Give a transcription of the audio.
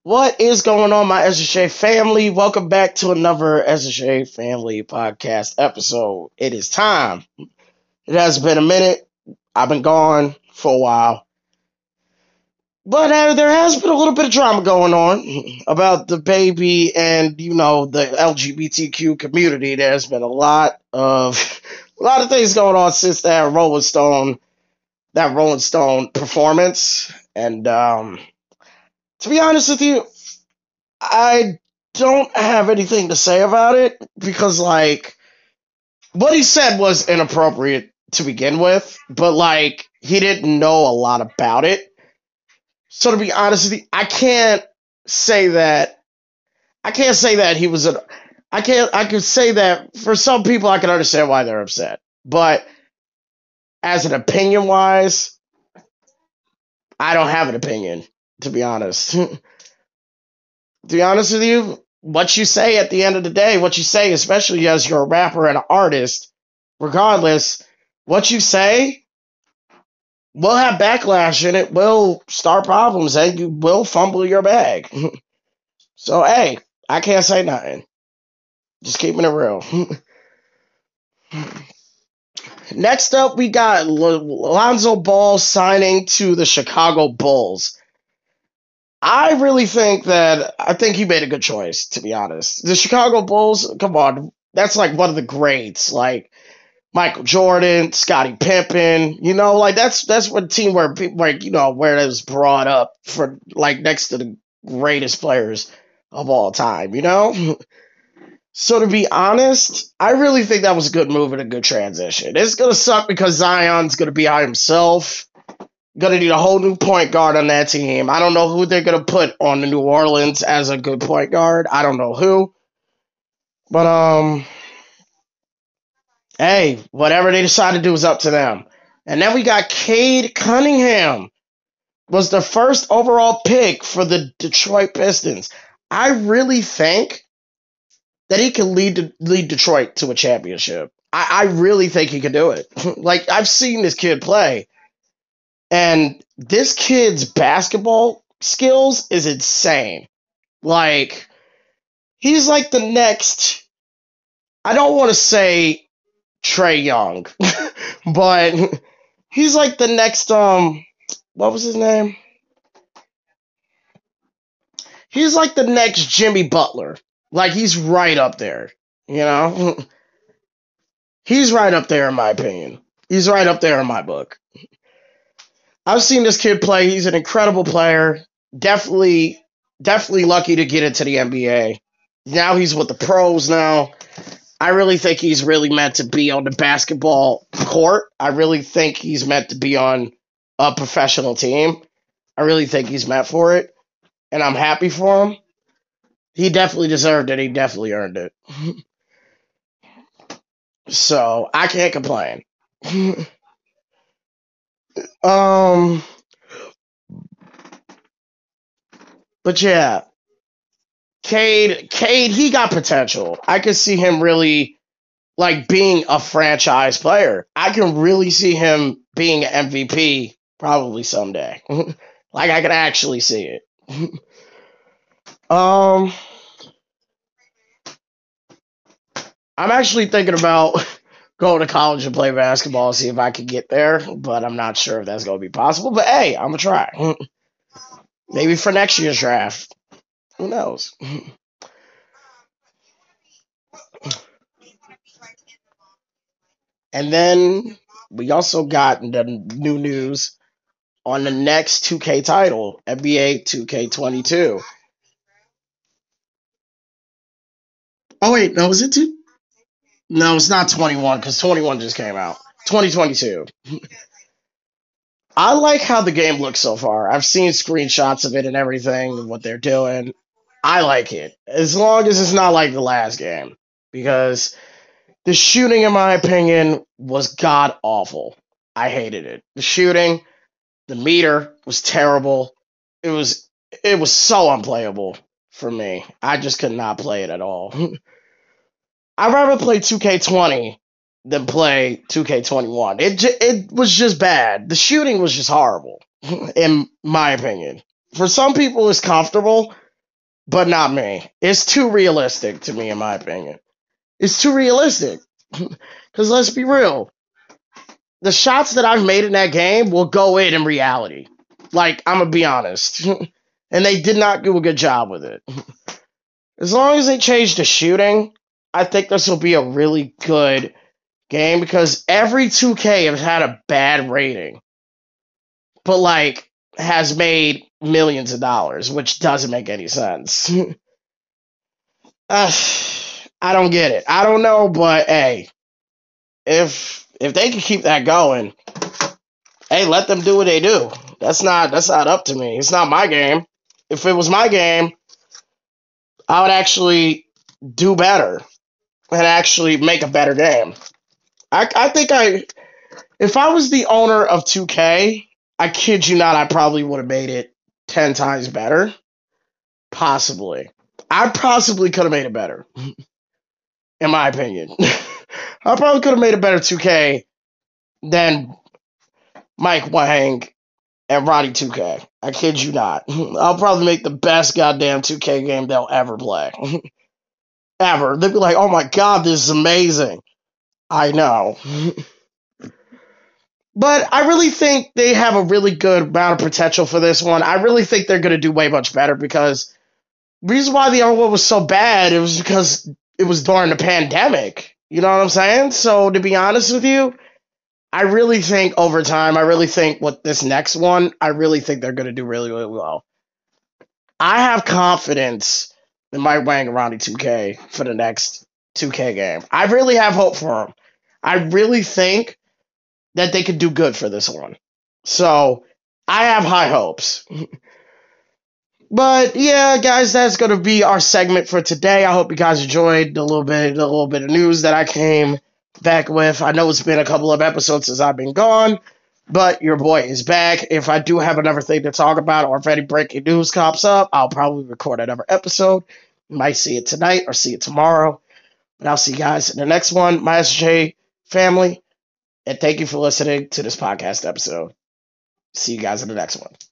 What is going on, my SSJ family? Welcome back to another SSJ Family Podcast episode. It is time. It has been a minute. I've been gone for a while. But there has been a little bit of drama going on about the baby and, the LGBTQ community. There's been a lot of things going on since that Rolling Stone performance. And to be honest with you, I don't have anything to say about it because, what he said was inappropriate to begin with, but, he didn't know a lot about it. So, to be honest with you, say that, I can't say that he was I could say that for some people I can understand why they're upset. But, as an opinion wise, I don't have an opinion, to be honest. To be honest with you, what you say at the end of the day, what you say, especially as you're a rapper and an artist, regardless, what you say will have backlash and it will start problems and you will fumble your bag. So, hey, I can't say nothing. Just keeping it real. Next up, we got Lonzo Ball signing to the Chicago Bulls. I think he made a good choice, to be honest. The Chicago Bulls, come on, that's like one of the greats, like Michael Jordan, Scottie Pippen. That's one team where people where it was brought up for next to the greatest players of all time. So to be honest, I really think that was a good move and a good transition. It's gonna suck because Zion's gonna be by himself. Gonna need a whole new point guard on that team. I don't know who they're gonna put on the New Orleans as a good point guard. I don't know who. But hey, whatever they decide to do is up to them. And then we got Cade Cunningham. Was the first overall pick for the Detroit Pistons. I really think that he can lead Detroit to a championship. I really think he can do it. I've seen this kid play. And this kid's basketball skills is insane. He's like the next, I don't want to say Trae Young, but he's like the next, what was his name? He's like the next Jimmy Butler. He's right up there, He's right up there in my opinion. He's right up there in my book. I've seen this kid play. He's an incredible player. Definitely lucky to get into the NBA. Now he's with the pros now. I really think he's really meant to be on the basketball court. I really think he's meant to be on a professional team. I really think he's meant for it. And I'm happy for him. He definitely deserved it. He definitely earned it. So, I can't complain. But yeah, Cade, he got potential. I could see him really being a franchise player. I can really see him being an MVP probably someday. I can actually see it. I'm actually thinking about going to college and play basketball, see if I can get there, but I'm not sure if that's going to be possible. But hey, I'm going to try. Maybe for next year's draft. Who knows? And then we also got the new news on the next 2K title, NBA 2K22. Oh, wait, no, is it 2? No, it's not 21 because 21 just came out. 2022. I like how the game looks so far. I've seen screenshots of it and everything, what they're doing. I like it. As long as it's not like the last game. Because the shooting, in my opinion, was god awful. I hated it. The shooting, the meter was terrible. It was so unplayable for me. I just could not play it at all. I'd rather play 2K20 than play 2K21. It was just bad. The shooting was just horrible, in my opinion. For some people, it's comfortable. but not me. It's too realistic to me, in my opinion. It's too realistic. Because let's be real, the shots that I've made in that game will go in reality. Like, I'm going to be honest. And they did not do a good job with it. As long as they change the shooting, I think this will be a really good game because every 2K has had a bad rating, but like has made millions of dollars, which doesn't make any sense. uh, I don't get it. I don't know, but hey, if they can keep that going, hey, let them do what they do. That's not up to me. It's not my game. If it was my game, I would actually do better and actually make a better game. I think if I was the owner of 2K, I kid you not, I probably would have made it 10 times better. Possibly. I possibly could have made it better, in my opinion. I probably could have made a better 2K than Mike Wang and Roddy 2K. I kid you not. I'll probably make the best goddamn 2K game they'll ever play. Ever. They'll be like, oh my god, this is amazing. I know. But I really think they have a really good amount of potential for this one. I really think they're going to do way much better because the reason why the other one was so bad, it was because it was during the pandemic. You know what I'm saying? So to be honest with you, I really think over time, I really think with this next one, I really think they're going to do really, really well. I have confidence in Mike Wang and Ronnie 2K for the next 2K game. I really have hope for them. I really think that they could do good for this one. So I have high hopes. But yeah, guys, that's gonna be our segment for today. I hope you guys enjoyed the little bit of news that I came back with. I know it's been a couple of episodes since I've been gone, but your boy is back. If I do have another thing to talk about, or if any breaking news pops up, I'll probably record another episode. You might see it tonight or see it tomorrow. But I'll see you guys in the next one, my SJ family. And thank you for listening to this podcast episode. See you guys in the next one.